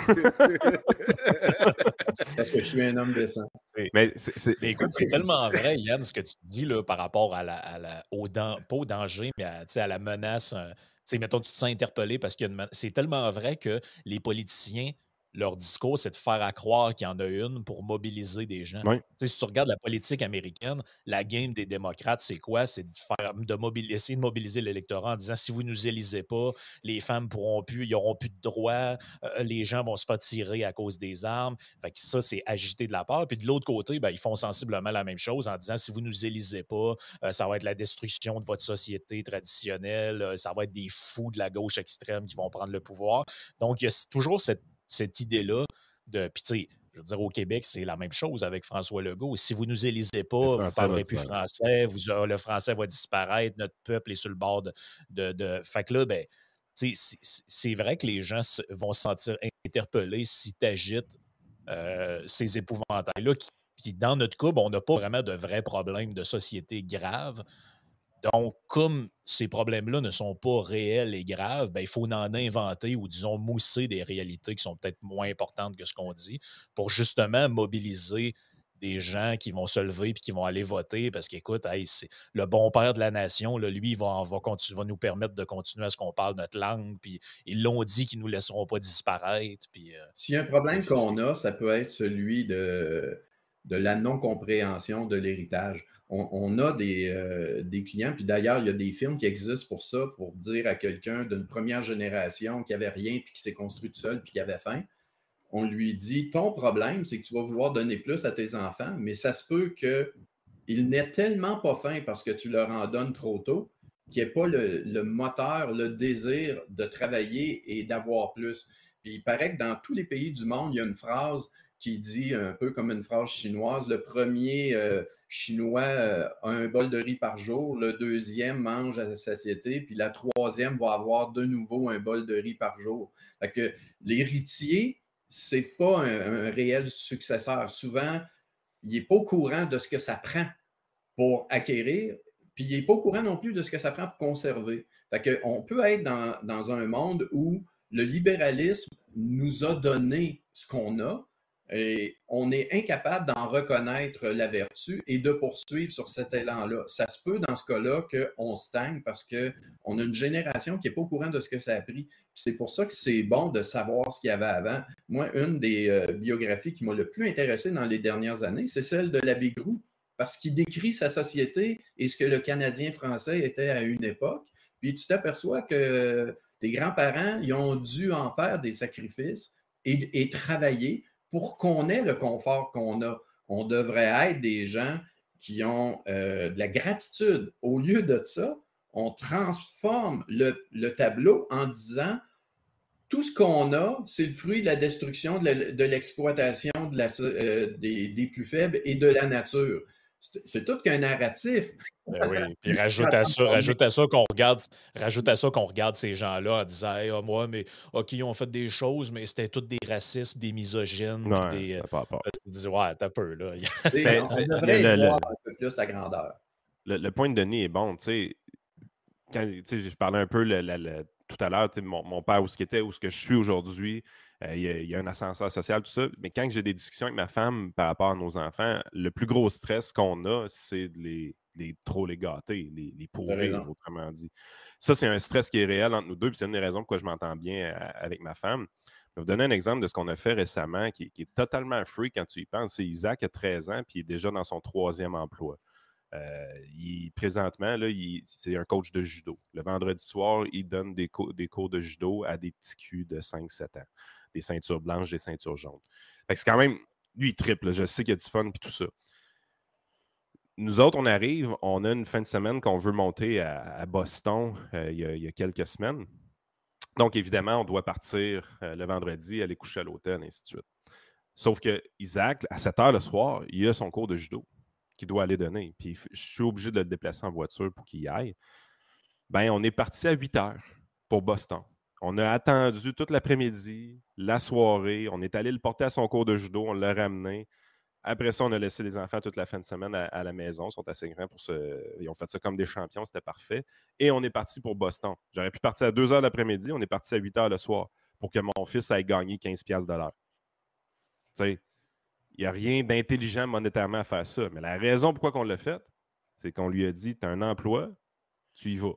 pas. Parce que je suis un homme décent. Mais, Mais c'est, c'est- mais écoute, c'est tellement vrai, Yann, ce que tu dis là, par rapport à la, à la- au dan- pas au danger, mais à, tu sais, à la menace. euh, tu sais, mettons, tu te sens interpellé parce qu'il y a une menace. C'est tellement vrai que les politiciens, leur discours, c'est de faire à croire qu'il y en a une pour mobiliser des gens. ouais. Tu sais, si tu regardes la politique américaine, la game des démocrates, c'est quoi? C'est de faire de mobili- essayer de mobiliser l'électorat en disant si vous ne nous élisez pas, les femmes pourront plus, ils n'auront plus de droits, euh, les gens vont se faire tirer à cause des armes. Fait que ça, c'est agité de la part. Puis de l'autre côté, ben, ils font sensiblement la même chose en disant si vous ne nous élisez pas, euh, ça va être la destruction de votre société traditionnelle, euh, ça va être des fous de la gauche extrême qui vont prendre le pouvoir. Donc, il y a toujours cette, cette idée-là de. Puis, tu sais, je veux dire, au Québec, c'est la même chose avec François Legault. Si vous ne nous élisez Le pas, vous ne français va parlerez plus disparaître. français, vous, euh, le français va disparaître, notre peuple est sur le bord de. de, de... Fait que là, ben, tu sais, c'est c'est vrai que les gens se- vont se sentir interpellés si tu agites euh, ces épouvantails-là. Qui, puis dans notre cas, ben, on n'a pas vraiment de vrais problèmes de société graves. Donc, comme ces problèmes-là ne sont pas réels et graves, ben, il faut en inventer ou, disons, mousser des réalités qui sont peut-être moins importantes que ce qu'on dit pour justement mobiliser des gens qui vont se lever et qui vont aller voter parce qu'écoute, hey, c'est le bon père de la nation, là, lui, il va, va, continu- va nous permettre de continuer à ce qu'on parle notre langue. Puis ils l'ont dit qu'ils ne nous laisseront pas disparaître. Puis, euh, S'il y a un problème c'est- qu'on a, ça peut être celui de, de la non-compréhension de l'héritage. On, on a des, euh, des clients, puis d'ailleurs, il y a des films qui existent pour ça, pour dire à quelqu'un d'une première génération qui n'avait rien, puis qui s'est construit tout seul, puis qui avait faim. On lui dit, ton problème, c'est que tu vas vouloir donner plus à tes enfants, mais ça se peut qu'ils n'aient tellement pas faim parce que tu leur en donnes trop tôt, qu'il n'y ait pas le, le moteur, le désir de travailler et d'avoir plus. Puis il paraît que dans tous les pays du monde, il y a une phrase qui dit un peu comme une phrase chinoise, le premier euh, Chinois euh, a un bol de riz par jour, le deuxième mange à la satiété, puis la troisième va avoir de nouveau un bol de riz par jour. Fait que l'héritier, c'est pas un, un réel successeur. Souvent, il n'est pas au courant de ce que ça prend pour acquérir, puis il n'est pas au courant non plus de ce que ça prend pour conserver. Fait que on peut être dans, dans un monde où le libéralisme nous a donné ce qu'on a, et on est incapable d'en reconnaître la vertu et de poursuivre sur cet élan-là. Ça se peut dans ce cas-là qu'on stagne parce qu'on a une génération qui n'est pas au courant de ce que ça a pris. C'est pour ça que c'est bon de savoir ce qu'il y avait avant. Moi, une des euh, biographies qui m'a le plus intéressé dans les dernières années, c'est celle de l'abbé Groux, parce qu'il décrit sa société et ce que le Canadien français était à une époque. Puis tu t'aperçois que tes grands-parents, ils ont dû en faire des sacrifices et, et travailler pour qu'on ait le confort qu'on a. On devrait être des gens qui ont euh, de la gratitude. Au lieu de ça, on transforme le, le tableau en disant tout ce qu'on a, c'est le fruit de la destruction, de l'exploitation de la, euh, des, des plus faibles et de la nature. C'est tout qu'un narratif. Ben oui, puis rajoute à ça, rajoute à ça qu'on regarde, rajoute à ça qu'on regarde ces gens-là en disant hey, oh, moi, mais OK, ils ont fait des choses, mais c'était tous des racistes, des misogynes, Ouais, des. ça part pas. Tu te dis, ouais, t'as peur, là. Ben, on devrait le, voir le, un peu plus la grandeur. Le, le point de Denis est bon, tu sais. Quand je parlais un peu le, le, le, tout à l'heure, mon, mon père, où ce qu'il était, où ce que je suis aujourd'hui, euh, il, y a, il y a un ascenseur social, tout ça. Mais quand j'ai des discussions avec ma femme par rapport à nos enfants, le plus gros stress qu'on a, c'est de les, les trop les gâter, les, les pourrir, autrement dit. Ça, c'est un stress qui est réel entre nous deux, puis c'est une des raisons pourquoi je m'entends bien à, avec ma femme. Je vais vous donner un exemple de ce qu'on a fait récemment qui, qui est totalement free quand tu y penses. C'est Isaac, a treize ans, puis il est déjà dans son troisième emploi. Euh, il, présentement, là, il, c'est un coach de judo. Le vendredi soir, il donne des, co- des cours de judo à des petits culs de cinq sept ans. Des ceintures blanches, des ceintures jaunes. Fait que c'est quand même... Lui, il triple. Je sais qu'il y a du fun et tout ça. Nous autres, on arrive, on a une fin de semaine qu'on veut monter à, à Boston euh, il, y a, il y a quelques semaines. Donc, évidemment, on doit partir euh, le vendredi, aller coucher à l'hôtel, et ainsi de suite. Sauf que Isaac, à sept heures le soir, il a son cours de judo qu'il doit aller donner. Puis je suis obligé de le déplacer en voiture pour qu'il y aille. Ben, on est parti à huit heures pour Boston. On a attendu toute l'après-midi, la soirée. On est allé le porter à son cours de judo. On l'a ramené. Après ça, on a laissé les enfants toute la fin de semaine à, à la maison. Ils sont assez grands pour se... Ils ont fait ça comme des champions. C'était parfait. Et on est parti pour Boston. J'aurais pu partir à deux heures l'après-midi. On est parti à huit heures le soir pour que mon fils aille gagner quinze piastres de l'heure. Tu sais, il n'y a rien d'intelligent monétairement à faire ça. Mais la raison pourquoi on l'a fait, c'est qu'on lui a dit, tu as un emploi, tu y vas.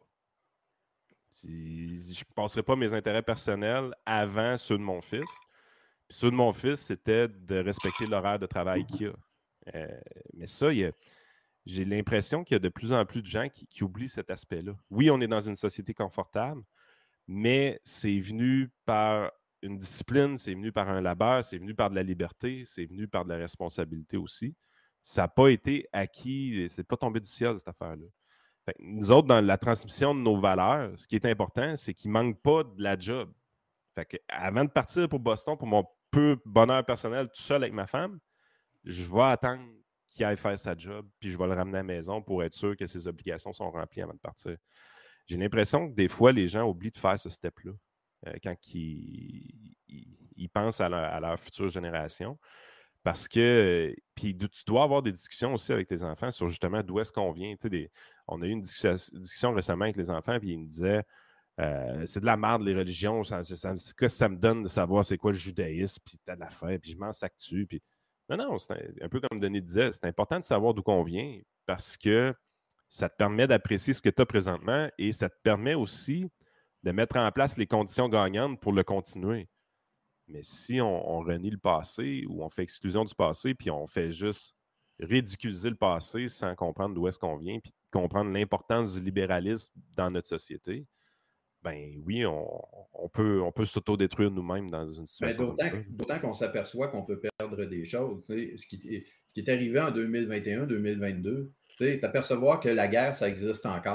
Si, je ne passerai pas mes intérêts personnels avant ceux de mon fils. Puis ceux de mon fils, c'était de respecter l'horaire de travail qu'il a. Euh, mais ça, il y a, j'ai l'impression qu'il y a de plus en plus de gens qui, qui oublient cet aspect-là. Oui, on est dans une société confortable, mais c'est venu par une discipline, c'est venu par un labeur, c'est venu par de la liberté, c'est venu par de la responsabilité aussi. Ça n'a pas été acquis, c'est pas tombé du ciel, cette affaire-là. Fait que nous autres, dans la transmission de nos valeurs, ce qui est important, c'est qu'il ne manque pas de la job. Fait que avant de partir pour Boston, pour mon peu bonheur personnel, tout seul avec ma femme, je vais attendre qu'il aille faire sa job, puis je vais le ramener à la maison pour être sûr que ses obligations sont remplies avant de partir. J'ai l'impression que des fois, les gens oublient de faire ce step-là euh, quand ils, ils, ils pensent à leur, à leur future génération. Parce que, puis tu dois avoir des discussions aussi avec tes enfants sur justement d'où est-ce qu'on vient. Tu sais, des, on a eu une discussion, discussion récemment avec les enfants, puis ils me disaient euh, c'est de la merde, les religions. Ça, ça, ça, qu'est-ce que ça me donne de savoir c'est quoi le judaïsme, puis t'as de la fête, puis je m'en sac dessus. Puis... Non, non, c'est un, un peu comme Denis disait, c'est important de savoir d'où on vient parce que ça te permet d'apprécier ce que tu as présentement et ça te permet aussi de mettre en place les conditions gagnantes pour le continuer. Mais si on, on renie le passé ou on fait exclusion du passé puis on fait juste ridiculiser le passé sans comprendre d'où est-ce qu'on vient puis comprendre l'importance du libéralisme dans notre société, ben oui, on, on peut, on peut s'autodétruire nous-mêmes dans une situation ben, d'autant, comme ça. D'autant qu'on s'aperçoit qu'on peut perdre des choses. Tu sais, ce, qui, ce qui est arrivé en deux mille vingt et un deux mille vingt-deux, tu sais, t'apercevoir que la guerre, ça existe encore.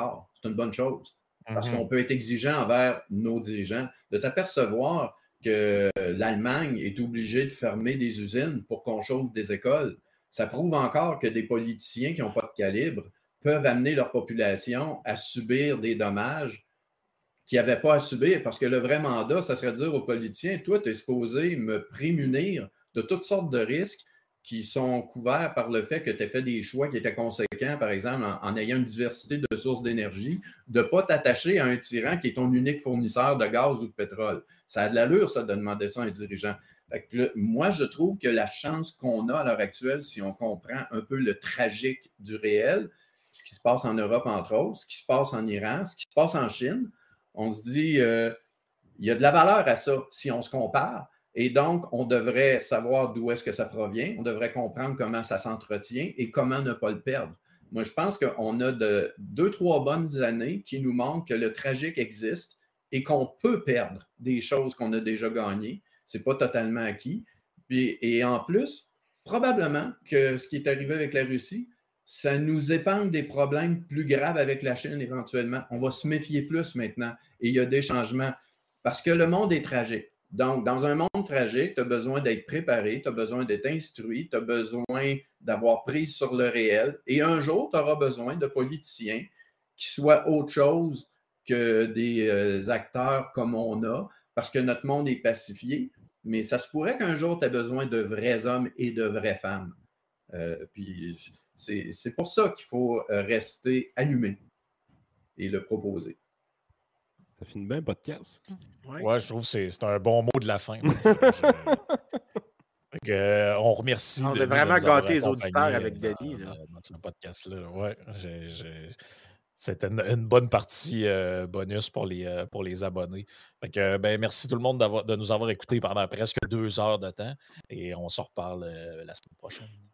c'est une bonne chose. Parce Mhm. qu'on peut être exigeant envers nos dirigeants. De t'apercevoir que l'Allemagne est obligée de fermer des usines pour qu'on chauffe des écoles, ça prouve encore que des politiciens qui n'ont pas de calibre peuvent amener leur population à subir des dommages qu'ils n'avaient pas à subir. Parce que le vrai mandat, ça serait de dire aux politiciens, toi, tu es supposé me prémunir de toutes sortes de risques qui sont couverts par le fait que tu as fait des choix qui étaient conséquents, par exemple, en, en ayant une diversité de sources d'énergie, de ne pas t'attacher à un tyran qui est ton unique fournisseur de gaz ou de pétrole. Ça a de l'allure, ça, de demander ça à un dirigeant. Fait que, moi, je trouve que la chance qu'on a à l'heure actuelle, si on comprend un peu le tragique du réel, ce qui se passe en Europe, entre autres, ce qui se passe en Iran, ce qui se passe en Chine, on se dit, euh, il y a de la valeur à ça si on se compare. Et donc, on devrait savoir d'où est-ce que ça provient, on devrait comprendre comment ça s'entretient et comment ne pas le perdre. Moi, je pense qu'on a de, deux, trois bonnes années qui nous montrent que le tragique existe et qu'on peut perdre des choses qu'on a déjà gagnées. Ce n'est pas totalement acquis. Puis, et en plus, probablement que ce qui est arrivé avec la Russie, ça nous épargne des problèmes plus graves avec la Chine éventuellement. On va se méfier plus maintenant et il y a des changements parce que le monde est tragique. Donc, dans un monde tragique, tu as besoin d'être préparé, tu as besoin d'être instruit, tu as besoin d'avoir prise sur le réel. Et un jour, tu auras besoin de politiciens qui soient autre chose que des euh, acteurs comme on a, parce que notre monde est pacifié. Mais ça se pourrait qu'un jour, tu aies besoin de vrais hommes et de vraies femmes. Euh, puis, c'est, c'est pour ça qu'il faut rester allumé et le proposer. Ça finit bien, podcast. Ouais, ouais je trouve que c'est, c'est un bon mot de la fin. je, je... que, euh, on remercie on Denis a vraiment de gâté les auditeurs avec dans, Denis. Là. Dans, dans ce podcast-là. Ouais, j'ai, j'ai... C'était une, une bonne partie euh, bonus pour les, euh, pour les abonnés. Fait que, ben, merci tout le monde d'avoir, de nous avoir écoutés pendant presque deux heures de temps. Et on se reparle euh, la semaine prochaine.